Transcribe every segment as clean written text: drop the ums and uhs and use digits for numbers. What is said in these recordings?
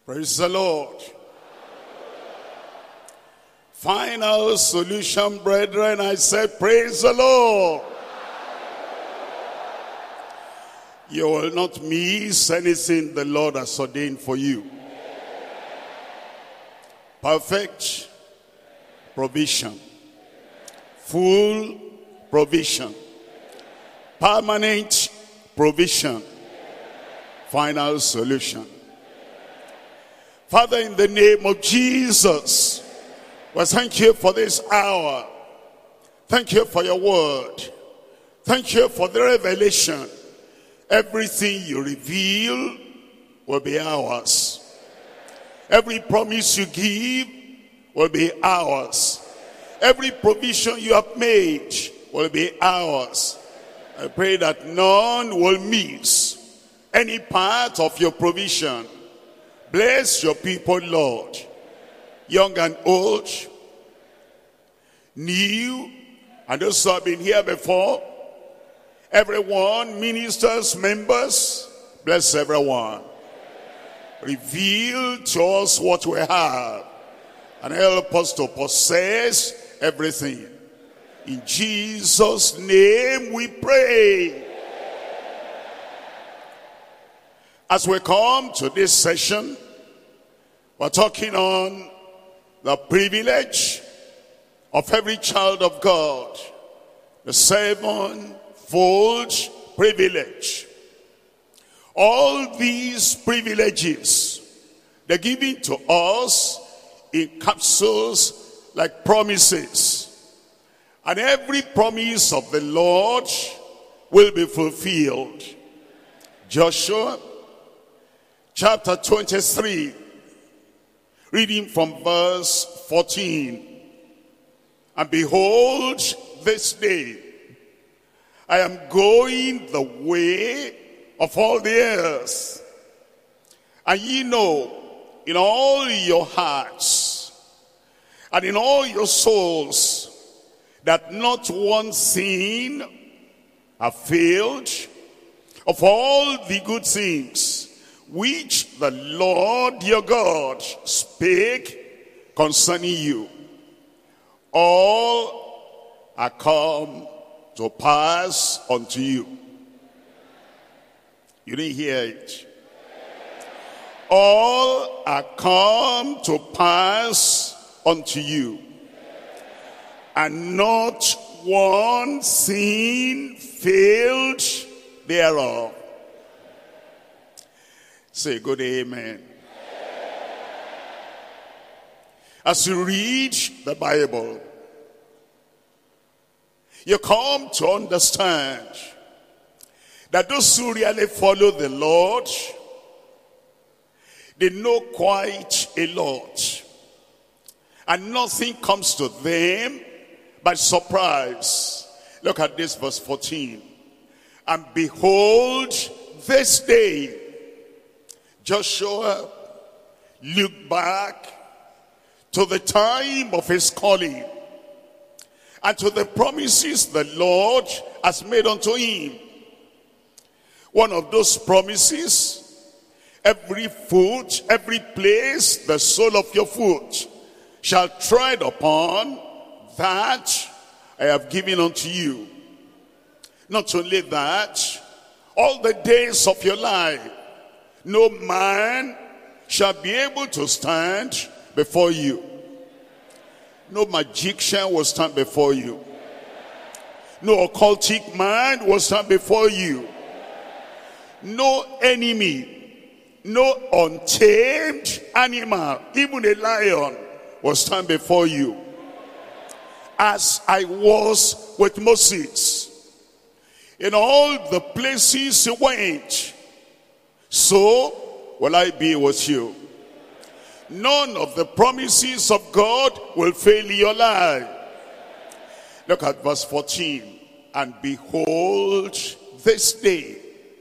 Praise the Lord. Final solution, brethren. I said, praise the Lord. You will not miss anything the Lord has ordained for you. Perfect provision. Full provision. Permanent provision. Final solution. Father, in the name of Jesus, we thank you for this hour. Thank you for your word. Thank you for the revelation. Everything you reveal will be ours. Every promise you give will be ours. Every provision you have made will be ours. I pray that none will miss any part of your provision. Bless your people, Lord, young and old, new, and those who have been here before. Everyone, ministers, members, bless everyone. Reveal to us what we have and help us to possess everything. In Jesus' name we pray. As we come to this session, we're talking on the privilege of every child of God. The sevenfold privilege. All these privileges, they're given to us in capsules like promises. And every promise of the Lord will be fulfilled. Joshua chapter 23, reading from verse 14. And behold, this day I am going the way of all the earth. And ye know in all your hearts and in all your souls that not one thing have failed of all the good things which the Lord your God spake concerning you. All are come to pass unto you. You didn't hear it. All are come to pass unto you. And not one sin failed thereof. Say good amen. As you read the Bible, you come to understand that those who really follow the Lord, they know quite a lot. And nothing comes to them by surprise. Look at this verse 14. And behold, this day, Joshua looked back to the time of his calling and to the promises the Lord has made unto him. One of those promises, every foot, every place the sole of your foot shall tread upon, that I have given unto you. Not only that, all the days of your life, no man shall be able to stand before you. No magician will stand before you. No occultic man will stand before you. No enemy, no untamed animal, even a lion, will stand before you. As I was with Moses, in all the places he went, so will I be with you. None of the promises of God will fail your life. Look at verse 14. And behold, this day,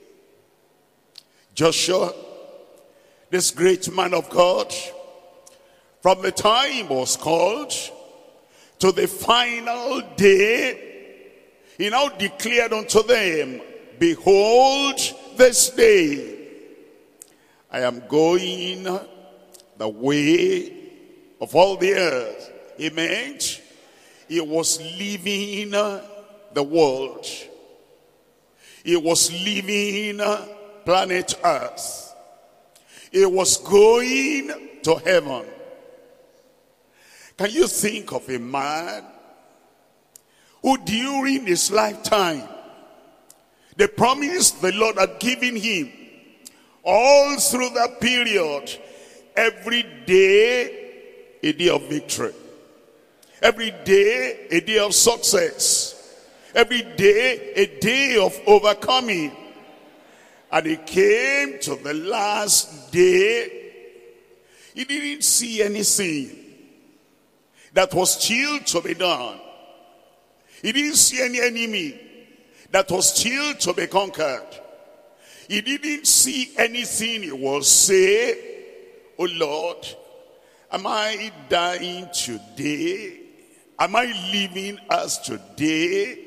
Joshua, this great man of God, from the time he was called to the final day, he now declared unto them, behold, this day I am going the way of all the earth. He meant he was leaving the world. He was leaving planet Earth. He was going to heaven. Can you think of a man who during his lifetime, the promise the Lord had given him, all through that period, every day a day of victory, every day a day of success, every day a day of overcoming. And he came to the last day, he didn't see anything that was still to be done. He didn't see any enemy that was still to be conquered. He didn't see anything. He will say, oh Lord, am I dying today? Am I leaving us today?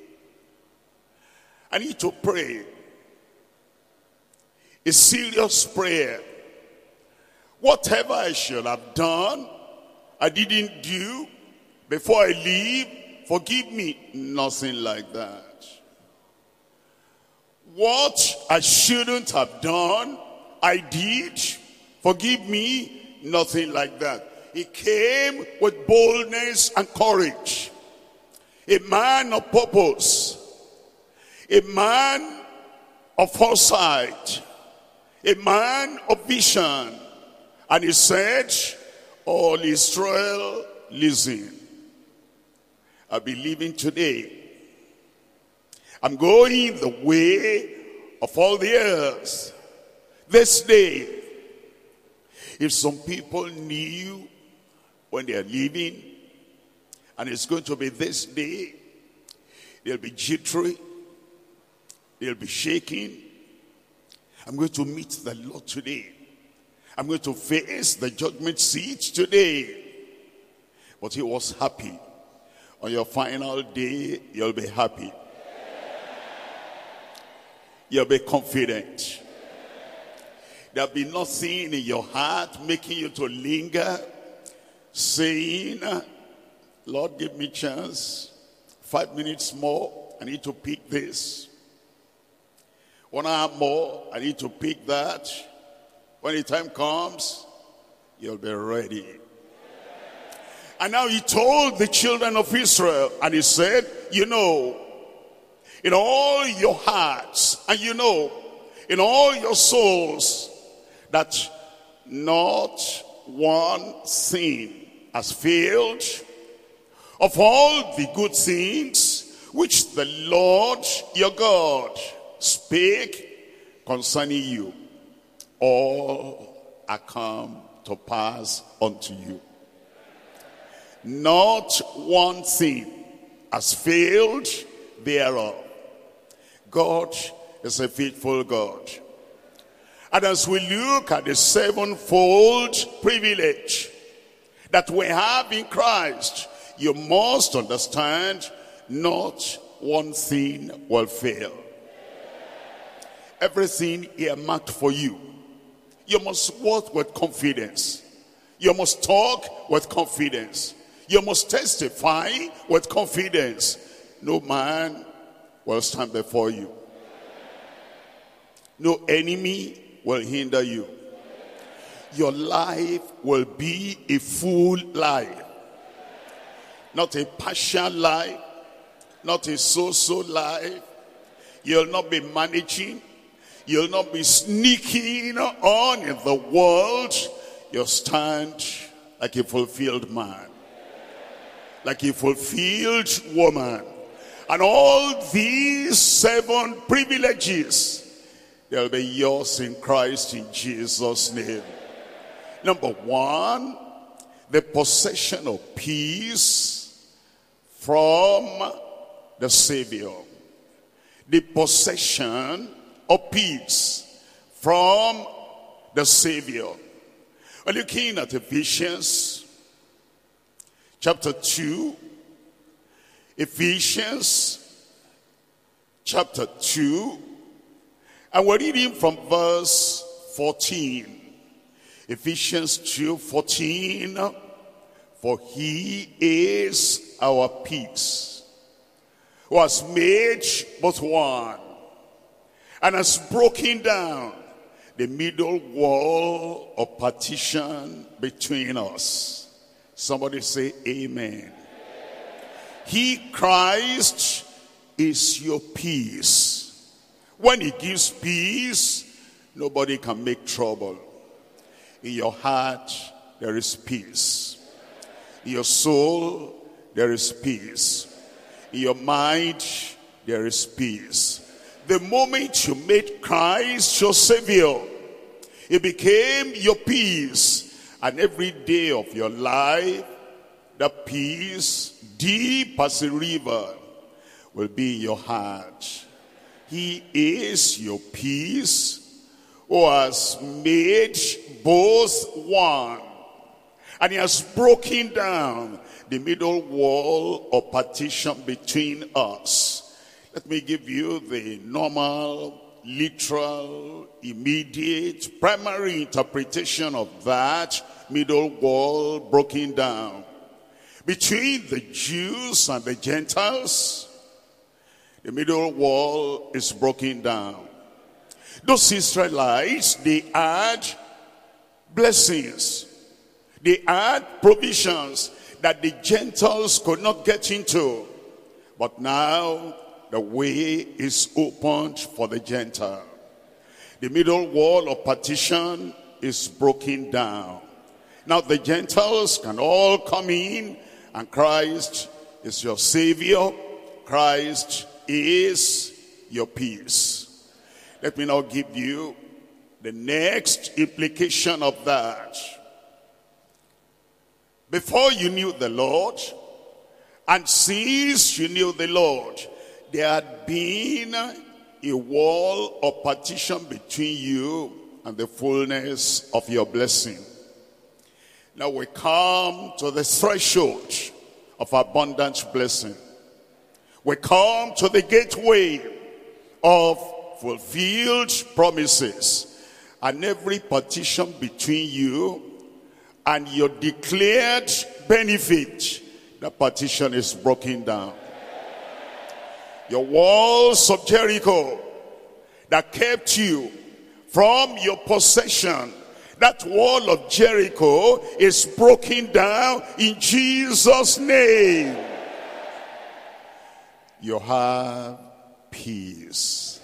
I need to pray a serious prayer. Whatever I should have done, I didn't do before I leave, forgive me. Nothing like that. What I shouldn't have done, I did. Forgive me. Nothing like that. He came with boldness and courage. A man of purpose. A man of foresight. A man of vision. And he said, all Israel, listen. I'll be leaving today. I'm going the way of all the earth. This day. If some people knew when they are leaving, and it's going to be this day, they'll be jittery, they'll be shaking. I'm going to meet the Lord today. I'm going to face the judgment seat today. But he was happy. On your final day, you'll be happy. You'll be confident. There'll be nothing in your heart making you to linger, saying, Lord, give me a chance. 5 minutes more, I need to pick this. 1 hour more, I need to pick that. When the time comes, you'll be ready. And now he told the children of Israel, and he said, you know, in all your hearts, and you know, in all your souls, that not one thing has failed of all the good things which the Lord your God spake concerning you. All are come to pass unto you. Not one thing has failed thereof. God is a faithful God. And as we look at the sevenfold privilege that we have in Christ, you must understand not one thing will fail. Everything earmarked for you. You must walk with confidence. You must talk with confidence. You must testify with confidence. No man will stand before you. No enemy will hinder you. Your life will be a full life. Not a partial life. Not a so-so life. You'll not be managing. You'll not be sneaking on in the world. You'll stand like a fulfilled man. Like a fulfilled woman. And all these 7 privileges, they'll be yours in Christ in Jesus' name. Number 1, the possession of peace from the Savior. The possession of peace from the Savior. We're looking at Ephesians chapter 2. Ephesians chapter 2. And we're reading from verse 14. Ephesians 2:14, for he is our peace, who has made both one, and has broken down the middle wall of partition between us. Somebody say amen. He, Christ, is your peace. When he gives peace, nobody can make trouble. In your heart, there is peace. In your soul, there is peace. In your mind, there is peace. The moment you made Christ your Savior, he became your peace. And every day of your life, the peace, deep as a river, will be in your heart. He is your peace, who has made both one. And he has broken down the middle wall of partition between us. Let me give you the normal, literal, immediate, primary interpretation of that middle wall broken down. Between the Jews and the Gentiles, the middle wall is broken down. Those Israelites, they had blessings. They had provisions that the Gentiles could not get into. But now, the way is opened for the Gentile. The middle wall of partition is broken down. Now the Gentiles can all come in, and Christ is your Savior. Christ is your peace. Let me now give you the next implication of that. Before you knew the Lord, and since you knew the Lord, there had been a wall of partition between you and the fullness of your blessing. Now we come to the threshold of abundant blessing. We come to the gateway of fulfilled promises. And every partition between you and your declared benefit, the partition is broken down. Your walls of Jericho that kept you from your possession, that wall of Jericho is broken down in Jesus' name. You have peace.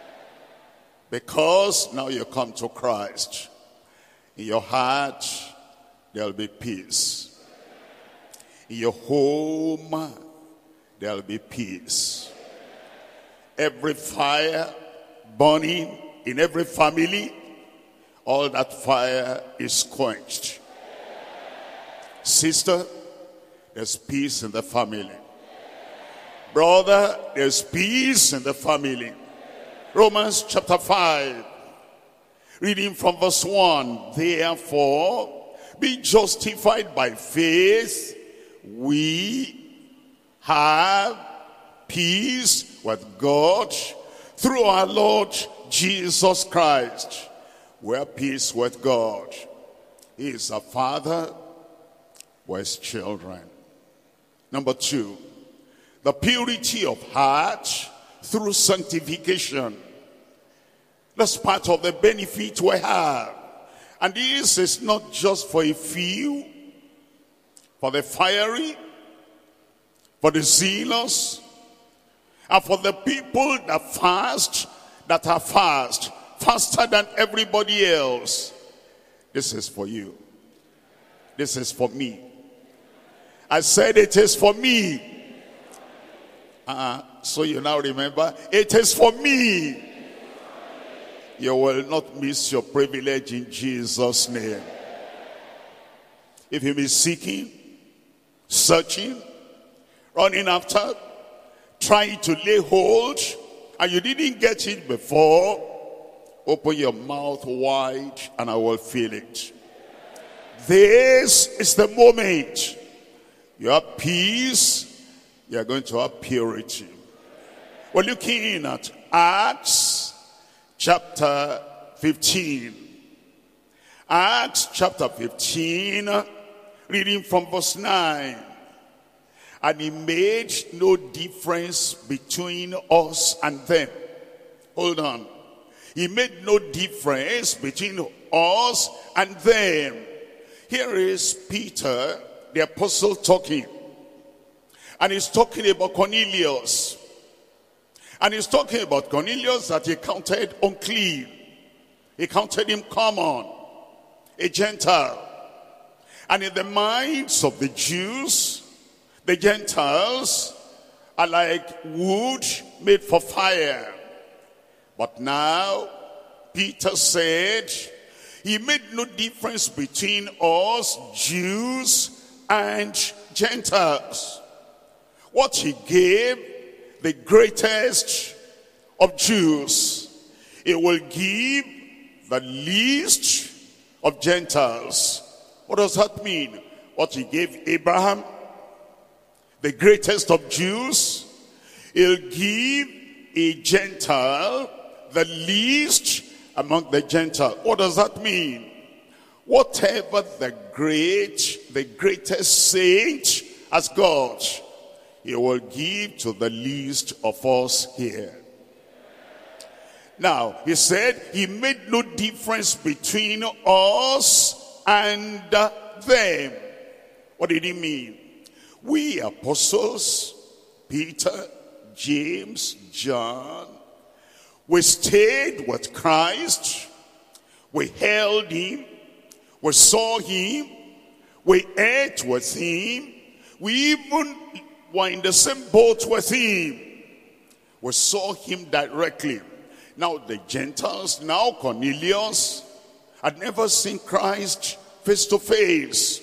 Because now you come to Christ. In your heart, there'll be peace. In your home, there'll be peace. Every fire burning in every family, all that fire is quenched. Sister, there's peace in the family. Brother, there's peace in the family. Romans chapter 5, reading from verse 1. Therefore, be justified by faith, we have peace with God through our Lord Jesus Christ. We have peace with God. He is a father with his children. Number 2, the purity of heart through sanctification. That's part of the benefit we have. And this is not just for a few, for the fiery, for the zealous, and for the people that fast, that are faster than everybody else. This is for you. This is for me. I said it is for me. So you now remember, it is for me. You will not miss your privilege in Jesus' name. If you be seeking, searching, running after, trying to lay hold, and you didn't get it before, open your mouth wide and I will fill it. This is the moment. You have peace, you are going to have purity. We're looking at Acts chapter 15. Acts chapter 15, reading from verse 9. And he made no difference between us and them. Hold on. He made no difference between us and them. Here is Peter, the apostle, talking. And he's talking about Cornelius. And he's talking about Cornelius that he counted unclean. He counted him common, a Gentile. And in the minds of the Jews, the Gentiles are like wood made for fire. But now, Peter said, he made no difference between us, Jews, and Gentiles. What he gave, the greatest of Jews, he will give the least of Gentiles. What does that mean? What he gave Abraham, the greatest of Jews, he'll give a Gentile the least among the Gentiles. What does that mean? Whatever the greatest saint has got, he will give to the least of us here. Now, he said he made no difference between us and them. What did he mean? We apostles, Peter, James, John, we stayed with Christ, we held him, we saw him, we ate with him, we even were in the same boat with him. We saw him directly. Now the Gentiles, now Cornelius, had never seen Christ face to face.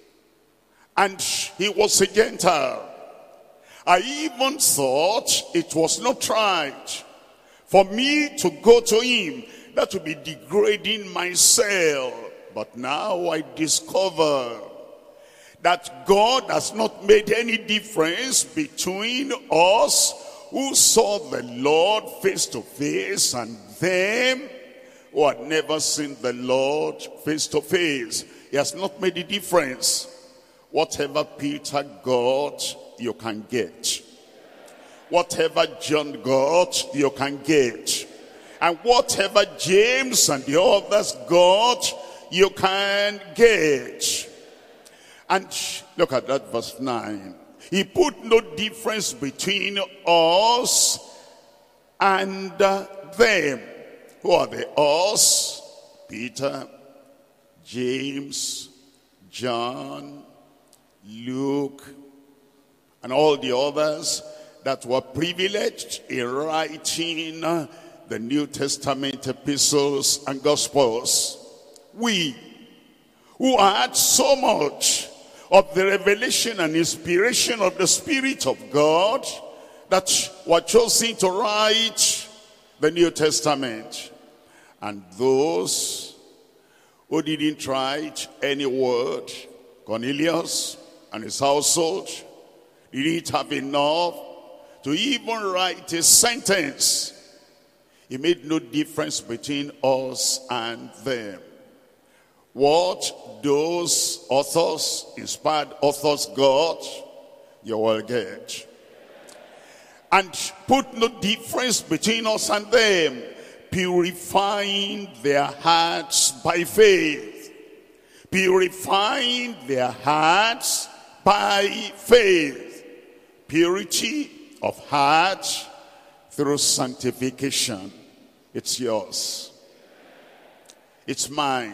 And he was a Gentile. I even thought it was not right for me to go to him. That would be degrading myself. But now I discover that God has not made any difference between us who saw the Lord face to face and them who had never seen the Lord face to face. He has not made a difference. Whatever Peter got, you can get. Whatever John got, you can get. And whatever James and the others got, you can get. And look at that verse 9. He put no difference between us and them. Who are they? Us, Peter, James, John, Luke, and all the others that were privileged in writing the New Testament epistles and gospels. We, who had so much of the revelation and inspiration of the Spirit of God, that were chosen to write the New Testament. And those who didn't write any word, Cornelius and his household, didn't have enough to even write a sentence. He made no difference between us and them. What those authors, inspired authors got, you will get. And put no difference between us and them, purifying their hearts by faith. Purifying their hearts by faith. Purity of heart through sanctification. It's yours. It's mine.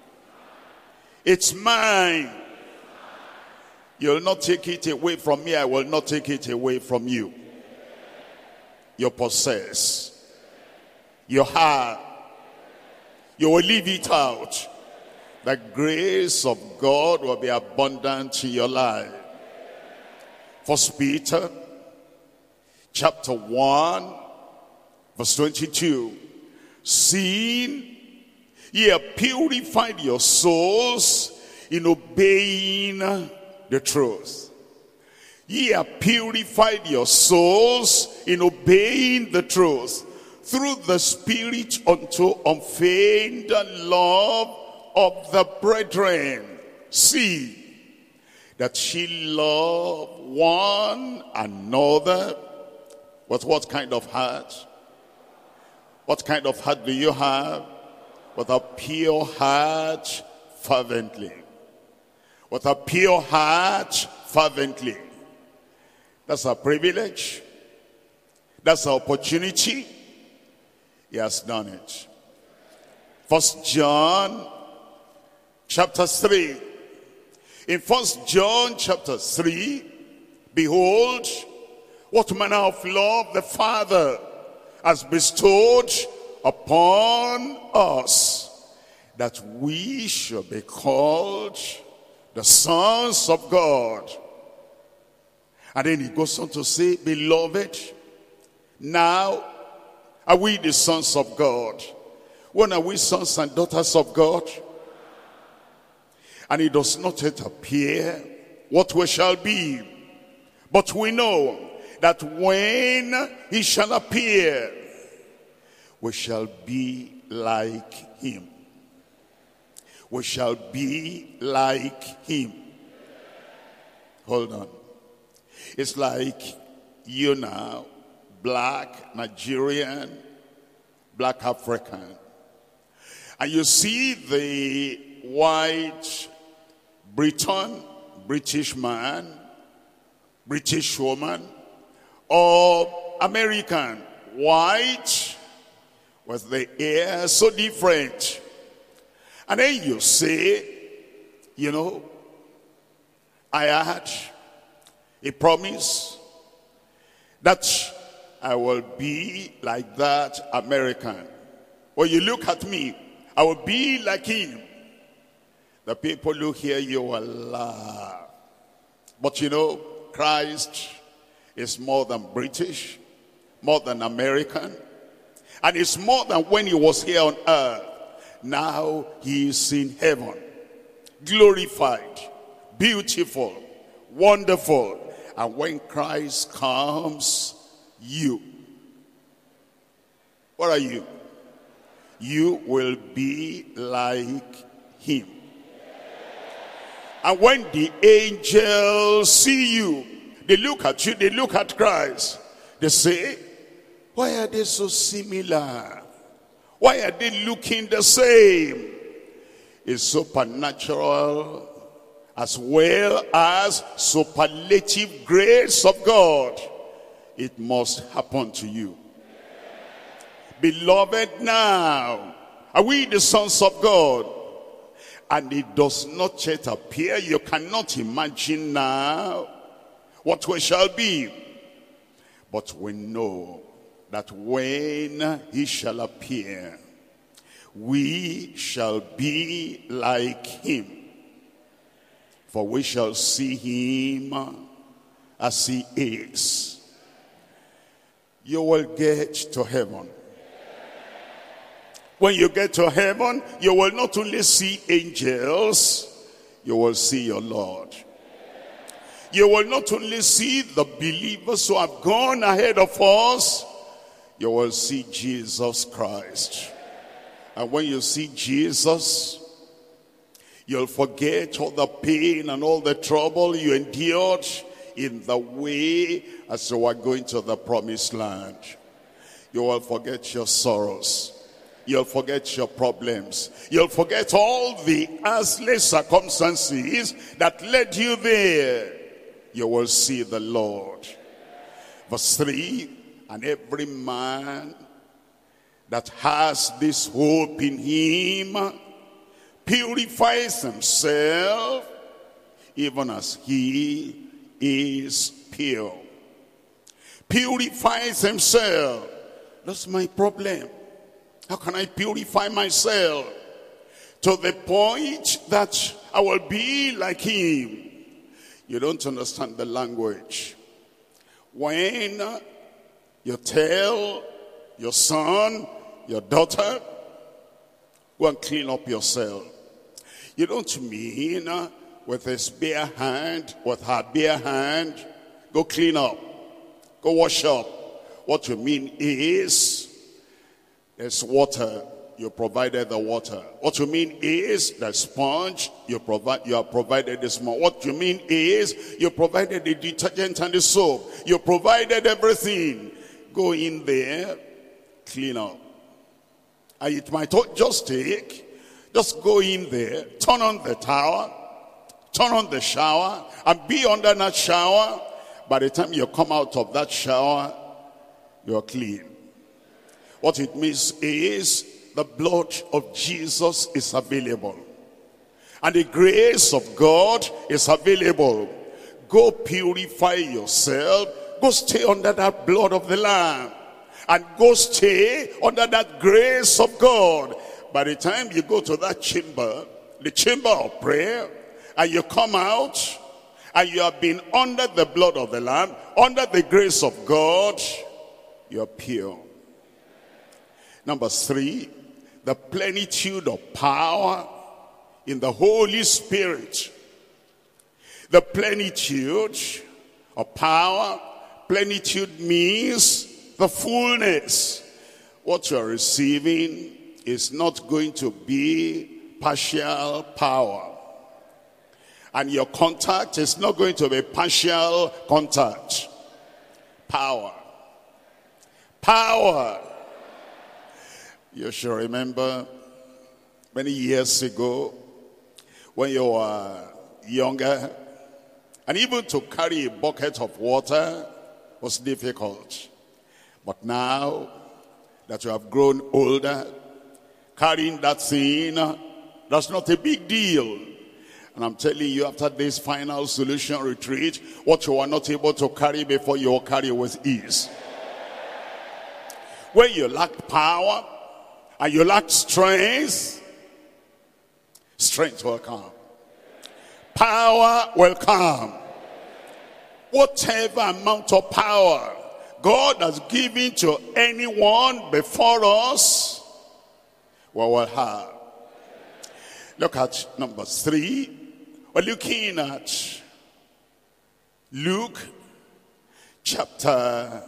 It's mine. You'll not take it away from me. I will not take it away from you. You possess. You have. You will leave it out. The grace of God will be abundant in your life. First Peter chapter 1 verse 22. Seeing ye have purified your souls in obeying the truth. Ye have purified your souls in obeying the truth through the Spirit unto unfeigned love of the brethren, see that ye love one another. With what kind of heart? What kind of heart do you have? With a pure heart, fervently. With a pure heart, fervently. That's a privilege. That's an opportunity. He has done it. 1 John chapter 3. In 1 John chapter 3, behold, what manner of love the Father has bestowed upon us, that we should be called the sons of God. And then he goes on to say, beloved, now are we the sons of God? When are we sons and daughters of God? And it does not yet appear what we shall be. But we know that when he shall appear, we shall be like him. We shall be like him. Hold on. It's like you now, black Nigerian, black African. And you see the white Briton, British man, British woman, or American, white, with the hair so different. And then you say, you know, I had a promise that I will be like that American. When you look at me, I will be like him. The people who hear you will laugh. But you know, Christ is more than British, more than American, and it's more than when he was here on earth. Now he is in heaven, glorified, beautiful, wonderful. And when Christ comes, what are you? You will be like him. And when the angels see you, they look at you, they look at Christ. They say, why are they so similar? Why are they looking the same? It's supernatural as well as superlative grace of God. It must happen to you. Beloved, now are we the sons of God? And it does not yet appear. You cannot imagine now what we shall be. But we know that when he shall appear, we shall be like him. For we shall see him as he is. You will get to heaven. When you get to heaven, you will not only see angels, you will see your Lord. You will not only see the believers who have gone ahead of us, you will see Jesus Christ. And when you see Jesus, you'll forget all the pain and all the trouble you endured in the way as you are going to the promised land. You will forget your sorrows. You'll forget your problems. You'll forget all the earthly circumstances that led you there. You will see the Lord. Verse 3, and every man that has this hope in him purifies himself even as he is pure. Purifies himself. That's my problem. How can I purify myself to the point that I will be like him? You don't understand the language. When you tell your son, your daughter, go and clean up yourself, you don't mean with his bare hand, with her bare hand, go clean up, go wash up. What you mean is, there's water, you provided the water. What you mean is the sponge, you have provided the sponge. What you mean is you provided the detergent and the soap. You provided everything. Go in there, clean up. And it might just go in there, turn on the towel, turn on the shower, and be under that shower. By the time you come out of that shower, you're clean. What it means is the blood of Jesus is available. And the grace of God is available. Go purify yourself. Go stay under that blood of the Lamb. And go stay under that grace of God. By the time you go to that chamber, the chamber of prayer, and you come out, and you have been under the blood of the Lamb, under the grace of God, you're pure. Number 3, the plenitude of power in the Holy Spirit. The plenitude of power. Plenitude means the fullness. What you are receiving is not going to be partial power. And your contact is not going to be partial contact. Power. Power. You should remember many years ago when you were younger, and even to carry a bucket of water was difficult. But now that you have grown older, carrying that thing, that's not a big deal. And I'm telling you, after this final solution retreat, what you were not able to carry before, you will carry with ease. When you lack power and you lack strength, strength will come. Power will come. Whatever amount of power God has given to anyone before us, we will have. Look at number 3. We're looking at Luke chapter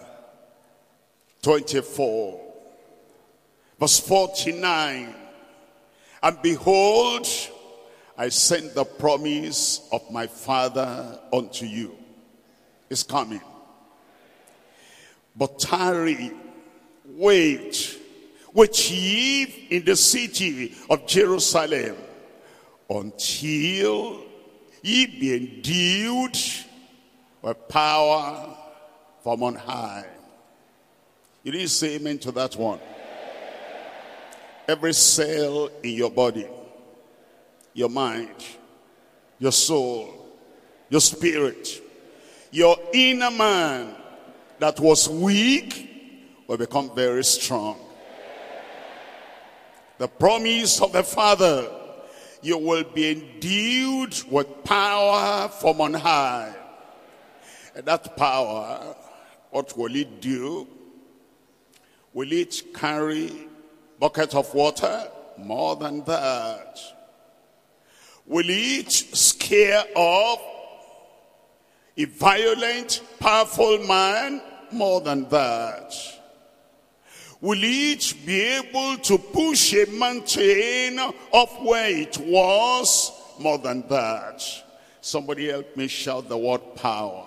24, verse 49. And behold, I send the promise of my Father unto you. It's coming. But tarry, wait ye in the city of Jerusalem until ye be endued with power from on high. You didn't say amen to that one. Every cell in your body, your mind, your soul, your spirit, your inner man that was weak will become very strong. The promise of the Father, you will be endued with power from on high. And that power, what will it do? Will it carry a bucket of water? More than that. Will it scare off a violent, powerful man? More than that. Will it be able to push a mountain off where it was? More than that. Somebody help me shout the word power.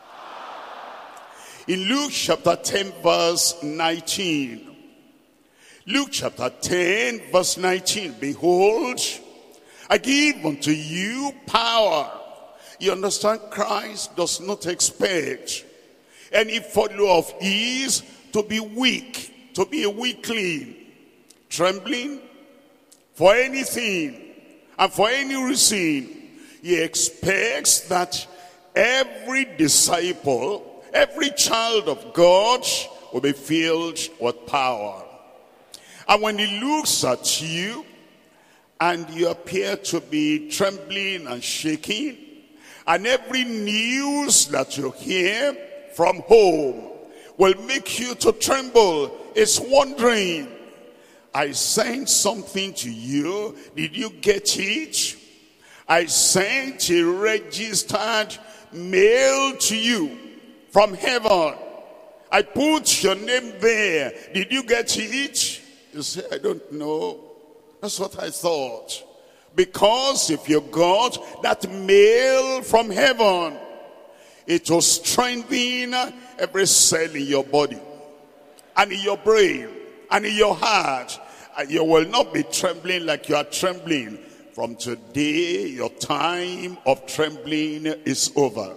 In Luke chapter 10 verse 19. Luke chapter 10 verse 19. Behold, I give unto you power. You understand, Christ does not expect any follower of his to be weak. To be a weakling, trembling for anything and for any reason. He expects that every disciple, every child of God will be filled with power. And when he looks at you and you appear to be trembling and shaking, and every news that you hear from home will make you to tremble, is wondering, I sent something to you. Did you get it? I sent a registered mail to you from heaven. I put your name there. Did you get it? You say, I don't know. That's what I thought. Because if you got that mail from heaven, it will strengthen every cell in your body, and in your brain, and in your heart. And you will not be trembling like you are trembling. From today, your time of trembling is over.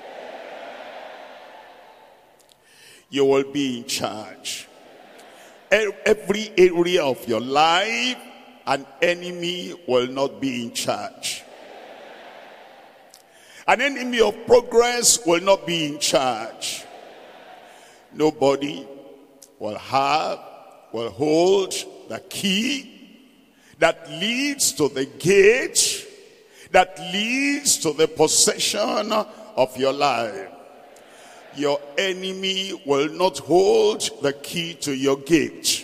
You will be in charge. Every area of your life, an enemy will not be in charge. An enemy of progress will not be in charge. Nobody will hold the key that leads to the gate, that leads to the possession of your life. Your enemy will not hold the key to your gate.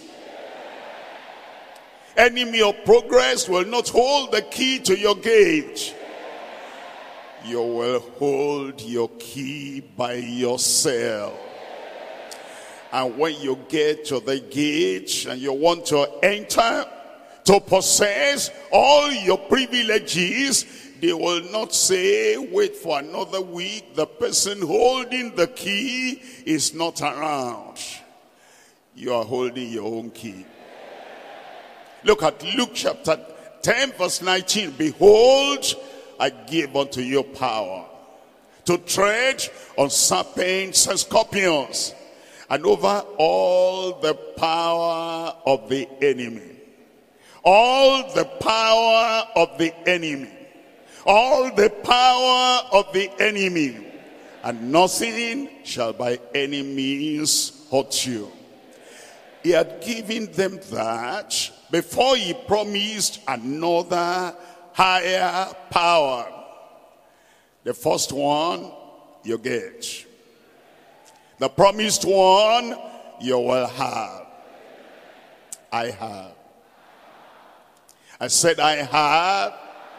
Enemy of progress will not hold the key to your gate. You will hold your key by yourself. And when you get to the gate and you want to enter to possess all your privileges, they will not say, wait for another week. The person holding the key is not around. You are holding your own key. Look at Luke chapter 10 verse 19. Behold, I give unto you power to tread on serpents and scorpions, and over all the power of the enemy. All the power of the enemy. All the power of the enemy. And nothing shall by any means hurt you. He had given them that before he promised another higher power. The first one you get. The promised one you will have. I have. I said I have.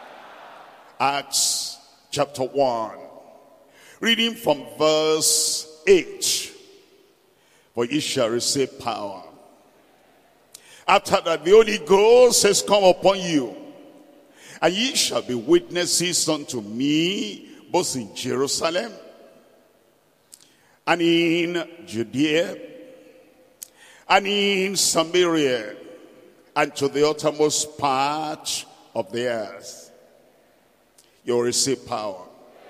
Acts chapter 1. Reading from verse 8. For ye shall receive power. After that the Holy Ghost has come upon you. And ye shall be witnesses unto me, both in Jerusalem and in Judea and in Samaria and to the uttermost part of the earth. You will receive power.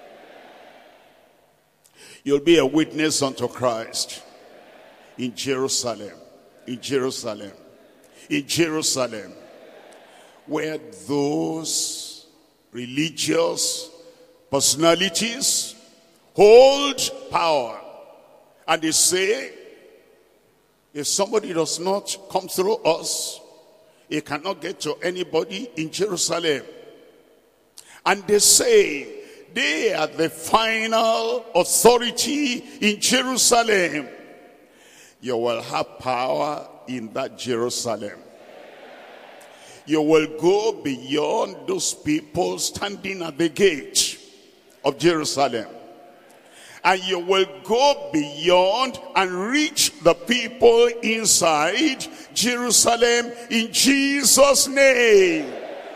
You'll be a witness unto Christ in Jerusalem, in Jerusalem, in Jerusalem, where those religious personalities hold power. And they say, if somebody does not come through us, he cannot get to anybody in Jerusalem. And they say, they are the final authority in Jerusalem. You will have power in that Jerusalem. You will go beyond those people standing at the gate of Jerusalem. And you will go beyond and reach the people inside Jerusalem in Jesus' name.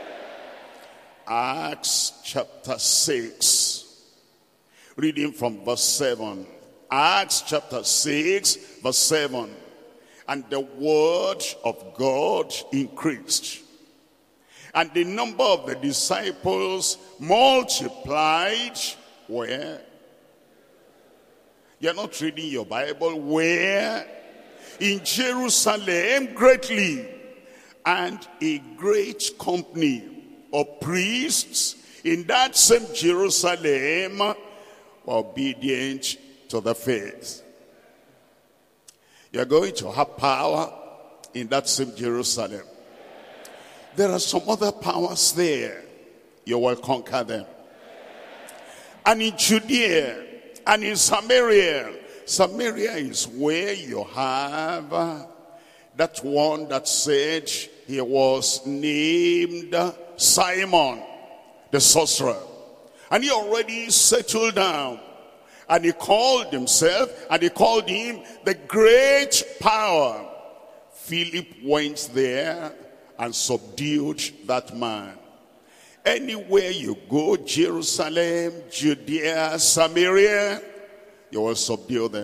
Acts chapter 6. Reading from verse 7. Acts chapter 6 verse 7. And the word of God increased, and the number of the disciples multiplied. Where? You're not reading your Bible. Where? In Jerusalem greatly. And a great company of priests in that same Jerusalem were obedient to the faith. You're going to have power in that same Jerusalem. There are some other powers there. You will conquer them. And in Judea and in Samaria. Samaria is where you have that one that said he was named Simon the sorcerer. And he already settled down. And he called himself, and he called him the great power. Philip went there and subdued that man. Anywhere you go, Jerusalem, Judea, Samaria, you will subdue them.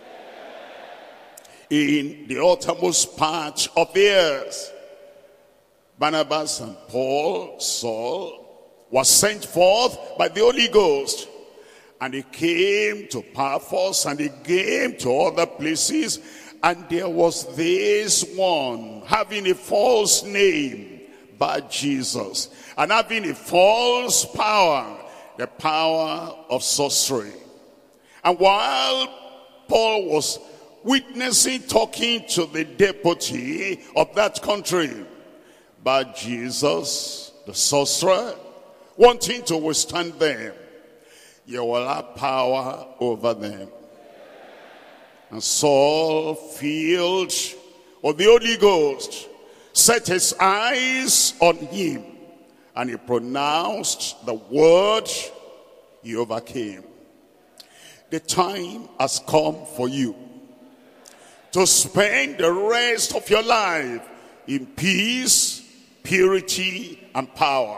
In the uttermost part of the earth, Barnabas and Paul, Saul, was sent forth by the Holy Ghost. And he came to Paphos, and he came to other places. And there was this one having a false name, Bar-Jesus, and having a false power, the power of sorcery. And while Paul was witnessing, talking to the deputy of that country, Bar-Jesus, the sorcerer, wanting to withstand them, you will have power over them. And Saul, filled with the Holy Ghost, set his eyes on him, and he pronounced the word. He overcame. The time has come for you to spend the rest of your life in peace, purity, and power.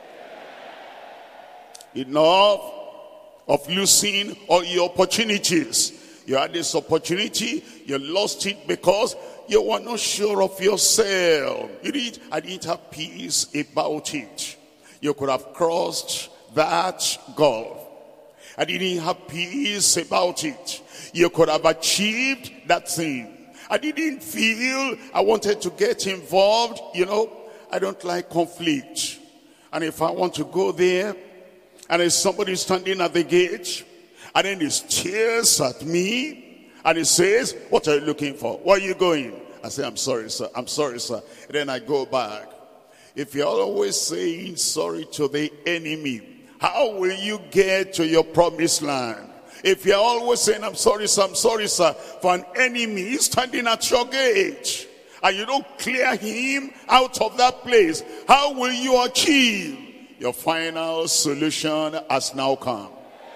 Enough of losing all your opportunities. You had this opportunity, you lost it because you were not sure of yourself. I didn't have peace about it. You could have crossed that gulf. I didn't have peace about it. You could have achieved that thing. I didn't feel I wanted to get involved. I don't like conflict. And if I want to go there, and there's somebody standing at the gate, and then he stares at me, and he says, what are you looking for? Where are you going? I say, I'm sorry, sir. I'm sorry, sir. And then I go back. If you're always saying sorry to the enemy, how will you get to your promised land? If you're always saying, I'm sorry, sir, for an enemy standing at your gate, and you don't clear him out of that place, how will you achieve? Your final solution has now come.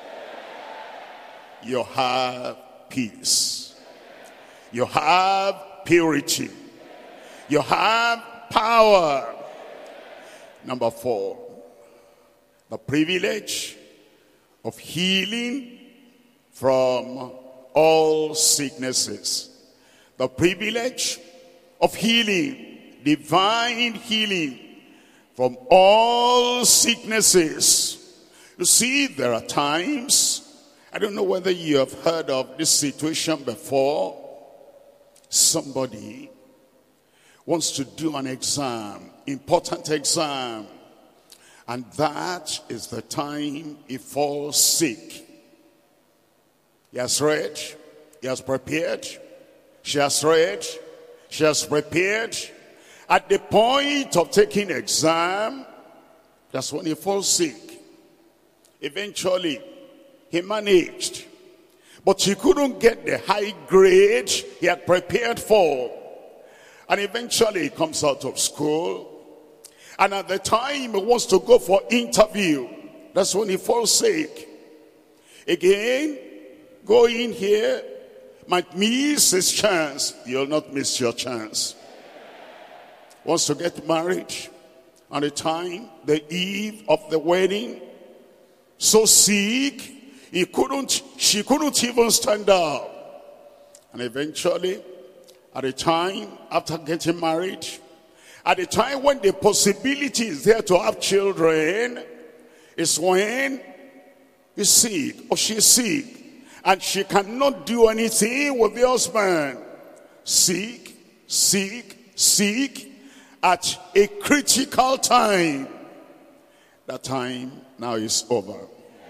You have peace. You have purity. You have power. Number 4, the privilege of healing from all sicknesses. The privilege of healing, divine healing from all sicknesses. You see, there are times, I don't know whether you have heard of this situation before. Somebody wants to do an exam, important exam, and that is the time he falls sick. He has read, he has prepared, she has read, she has prepared. At the point of taking exam, that's when he falls sick. Eventually, he managed, but he couldn't get the high grade he had prepared for. And eventually he comes out of school, and at the time he wants to go for interview, that's when he falls sick. Again, going here might miss his chance. You'll not miss your chance. Wants to get married, on the time, the eve of the wedding, so sick, she couldn't even stand up. And eventually, at the time, after getting married, at the time when the possibility is there to have children, is when he's sick or she's sick, and she cannot do anything with the husband. Sick, sick, sick, at a critical time. That time now is over.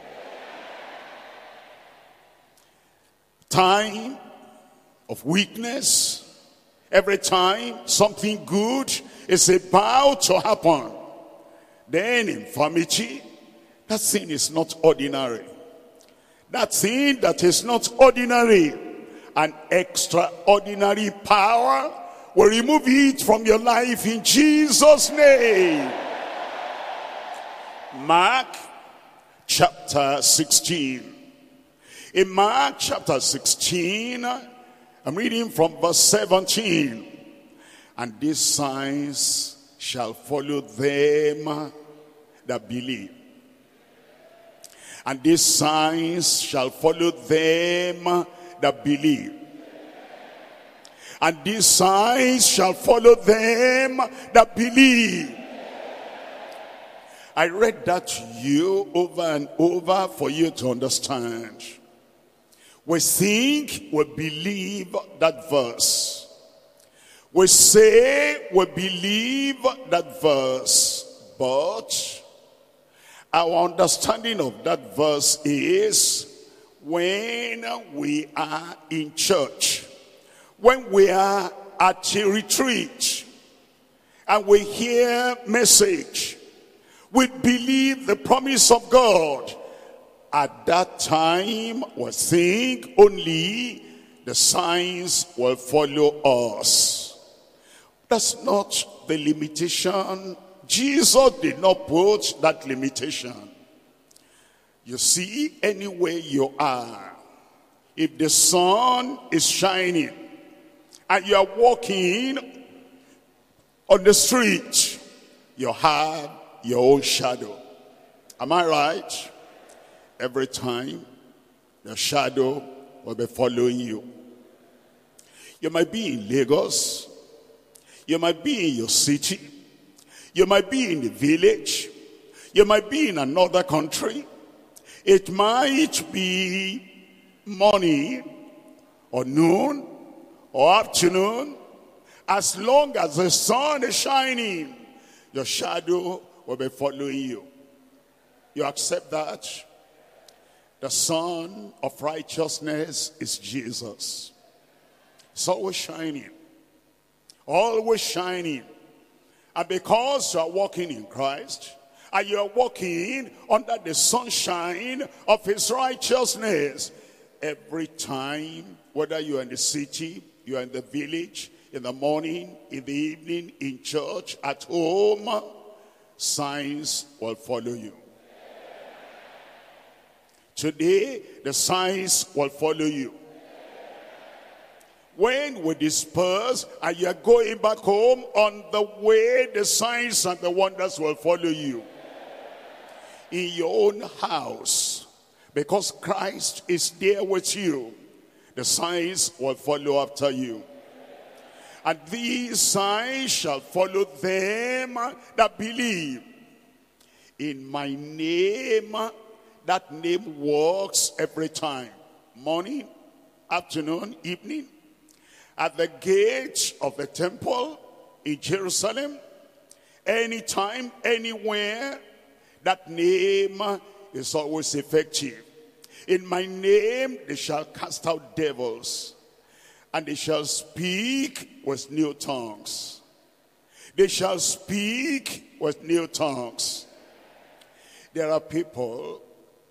Time of weakness. Every time something good is about to happen, then infirmity. That thing is not ordinary. That thing that is not ordinary, an extraordinary power, will remove it from your life in Jesus' name. Mark chapter 16. In Mark chapter 16, I'm reading from verse 17. And these signs shall follow them that believe. And these signs shall follow them that believe. And these signs shall follow them that believe. I read that to you over and over for you to understand. We think we believe that verse. We say we believe that verse. But our understanding of that verse is when we are in church, when we are at a retreat, and we hear message, we believe the promise of God. At that time, we think only the signs will follow us. That's not the limitation. Jesus did not put that limitation. You see, anywhere you are, if the sun is shining and you are walking on the street, you have your own shadow. Am I right? Every time, the shadow will be following you. You might be in Lagos. You might be in your city. You might be in the village. You might be in another country. It might be morning or noon or afternoon. As long as the sun is shining, your shadow will be following you. You accept that? The Son of righteousness is Jesus. It's always shining. Always shining. And because you are walking in Christ, and you are walking under the sunshine of his righteousness, every time, whether you are in the city, you are in the village, in the morning, in the evening, in church, at home, signs will follow you. Today, the signs will follow you. When we disperse and you are going back home, on the way, the signs and the wonders will follow you. In your own house, because Christ is there with you, the signs will follow after you. And these signs shall follow them that believe. In my name, that name works every time. Morning, afternoon, evening. At the gate of the temple in Jerusalem. Anytime, anywhere. That name is always effective. In my name, they shall cast out devils. And they shall speak with new tongues. They shall speak with new tongues. There are people,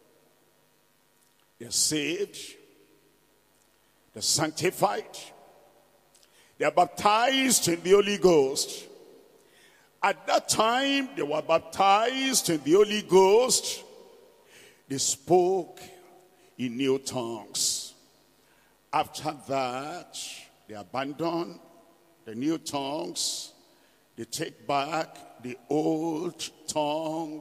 they're saved, they're sanctified, they're baptized in the Holy Ghost. At that time, they were baptized in the Holy Ghost. They spoke in new tongues. After that, they abandon the new tongues. They take back the old tongue.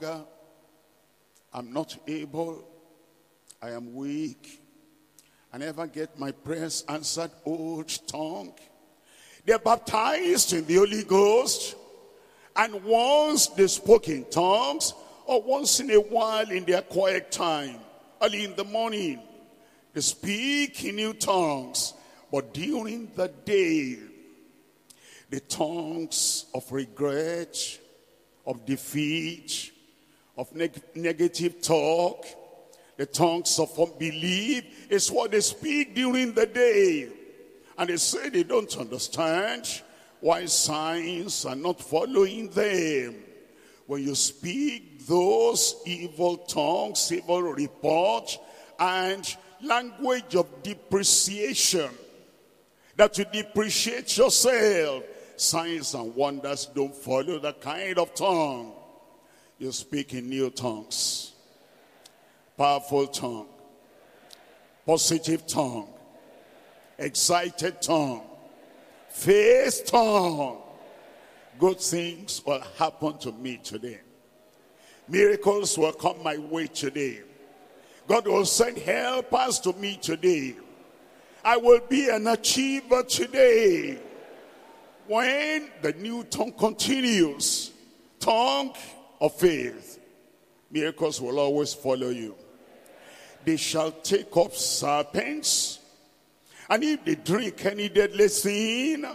I'm not able. I am weak. I never get my prayers answered. Old tongue. They're baptized in the Holy Ghost. And once they spoke in tongues, or once in a while in their quiet time, early in the morning, they speak in new tongues. But during the day, the tongues of regret, of defeat, of negative talk, the tongues of unbelief is what they speak during the day. And they say they don't understand why signs are not following them. When you speak those evil tongues, evil report, and language of depreciation, that you depreciate yourself, signs and wonders don't follow that kind of tongue. You speak in new tongues, powerful tongue, positive tongue, excited tongue, faith tongue, Good things will happen to me today. Miracles will come my way today. God will send helpers to me today. I will be an achiever today. When the new tongue continues, tongue of faith, miracles will always follow you. They shall take up serpents, and if they drink any deadly thing,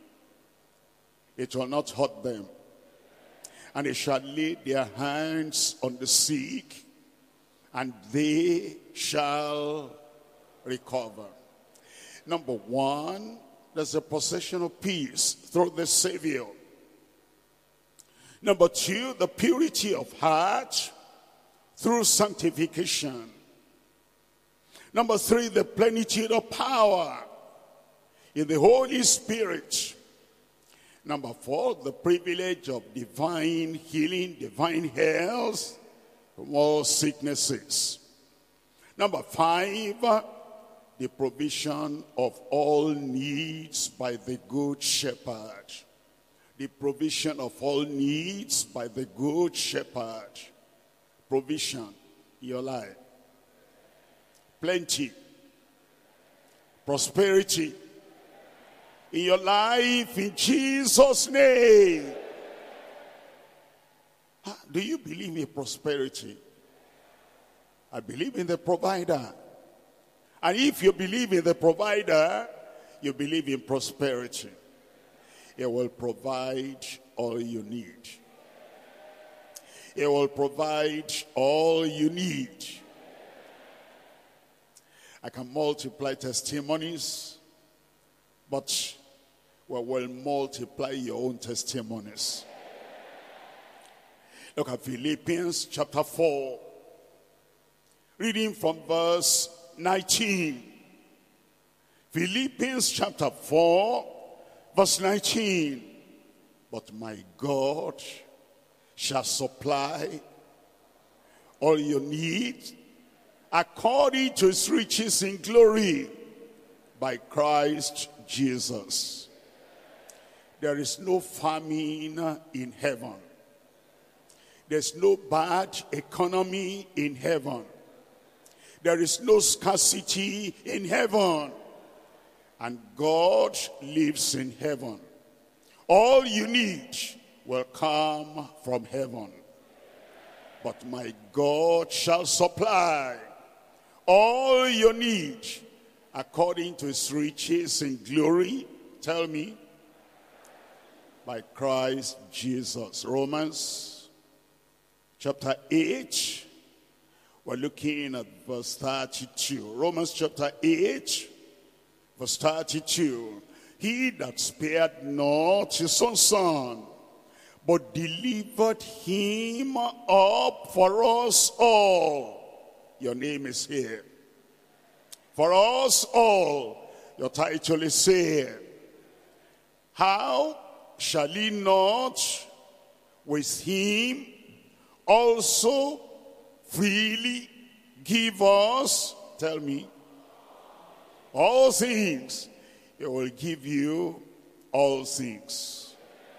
it will not hurt them. And they shall lay their hands on the sick, and they shall recover. Number one, there's a possession of peace through the Savior. Number two, the purity of heart through sanctification. Number three, the plenitude of power in the Holy Spirit. Number four, the privilege of divine healing, divine health from all sicknesses. Number five, the provision of all needs by the Good Shepherd. The provision of all needs by the Good Shepherd. Provision in your life. Plenty. Prosperity in your life in Jesus' name. Do you believe in prosperity? I believe in the provider. And if you believe in the provider, you believe in prosperity. He will provide all you need. He will provide all you need. I can multiply testimonies, but we will multiply your own testimonies. Look at Philippians chapter 4. Reading from verse 19. Philippians chapter 4, verse 19. But my God shall supply all your need according to his riches in glory by Christ Jesus. There is no famine in heaven. There's no bad economy in heaven. There is no scarcity in heaven. And God lives in heaven. All you need will come from heaven. But my God shall supply all your need according to his riches in glory. Tell me. By Christ Jesus. Romans chapter 8. We're looking at verse 32. Romans chapter 8, verse 32. He that spared not his own son, but delivered him up for us all. Your name is here. For us all. Your title is here. How shall he not with him also freely give us, tell me, all things? He will give you all things.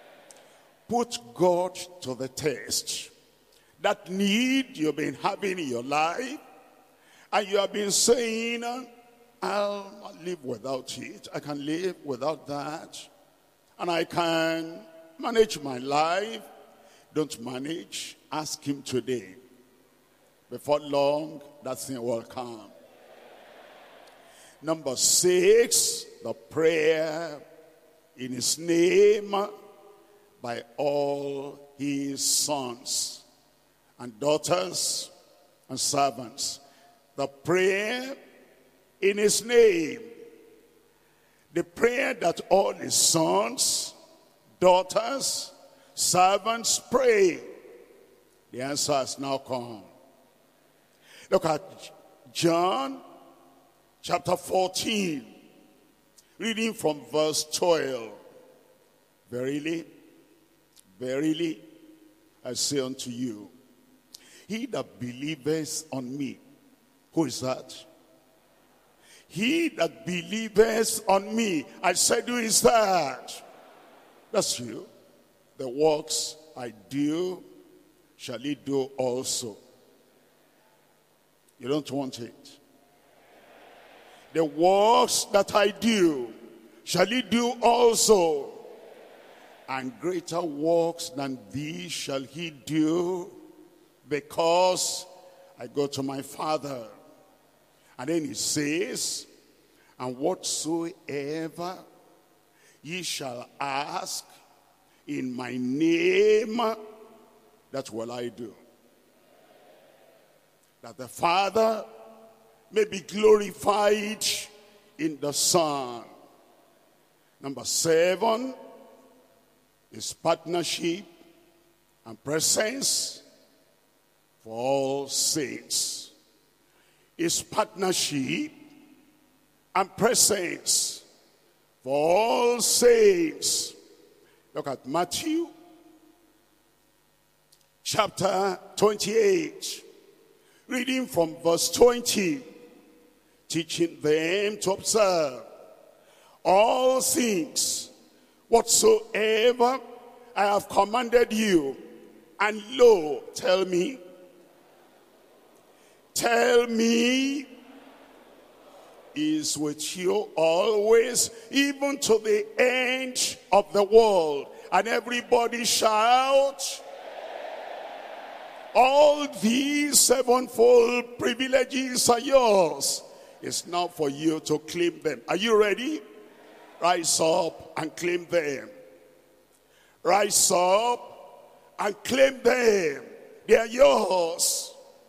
Put God to the test. That need you've been having in your life, and you have been saying, I'll live without it. I can live without that. And I can manage my life. Don't manage. Ask him today. Before long, that thing will come. Number 6, the prayer in his name by all his sons and daughters and servants. The prayer in his name. The prayer that all his sons, daughters, servants pray. The answer has now come. Look at John chapter 14, reading from verse 12. Verily, verily, I say unto you, he that believeth on me. Who is that? He that believeth on me. I said, who is that? That's you. the works I do, shall he do also. You don't want it. The works that I do, shall he do also. And greater works than these shall he do, because I go to my Father. And then he says, and whatsoever ye shall ask in my name, that will I do. That the Father may be glorified in the Son. Number 7 is partnership and presence for all saints. Is partnership and presence for all saints. Look at Matthew chapter 28. Reading from verse 20. Teaching them to observe all things whatsoever I have commanded you. And lo, tell me, is with you always, even to the end of the world. And everybody shout. All these sevenfold privileges are yours. It's now for you to claim them. Are you ready? Rise up and claim them. Rise up and claim them. They are yours.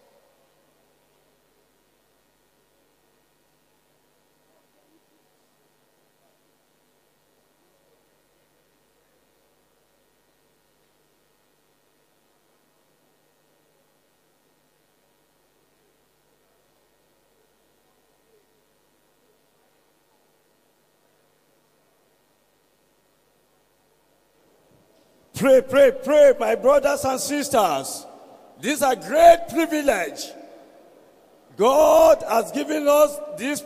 Pray, pray, pray, my brothers and sisters. This is a great privilege. God has given us this